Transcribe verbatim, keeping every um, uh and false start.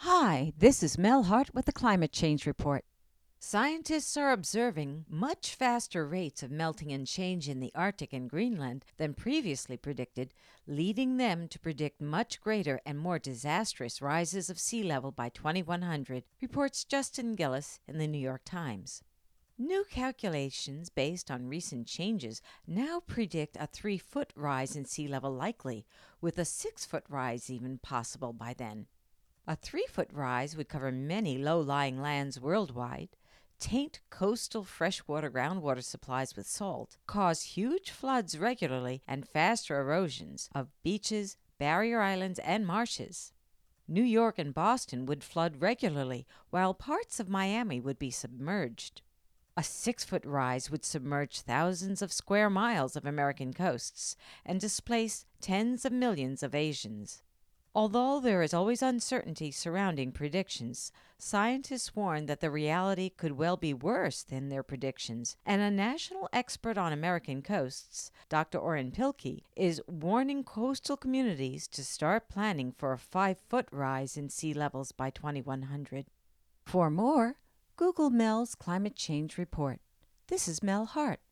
Hi, this is Mel Hart with the Climate Change Report. Scientists are observing much faster rates of melting and change in the Arctic and Greenland than previously predicted, leading them to predict much greater and more disastrous rises of sea level by twenty-one hundred, reports Justin Gillis in the New York Times. New calculations based on recent changes now predict a three-foot rise in sea level likely, with a six-foot rise even possible by then. A three-foot rise would cover many low-lying lands worldwide, taint coastal freshwater groundwater supplies with salt, cause huge floods regularly, and faster erosions of beaches, barrier islands, and marshes. New York and Boston would flood regularly, while parts of Miami would be submerged. A six-foot rise would submerge thousands of square miles of American coasts and displace tens of millions of Asians. Although there is always uncertainty surrounding predictions, scientists warn that the reality could well be worse than their predictions, and a national expert on American coasts, Doctor Oren Pilkey, is warning coastal communities to start planning for a five-foot rise in sea levels by twenty-one hundred. For more, Google Mel's Climate Change Report. This is Mel Hart.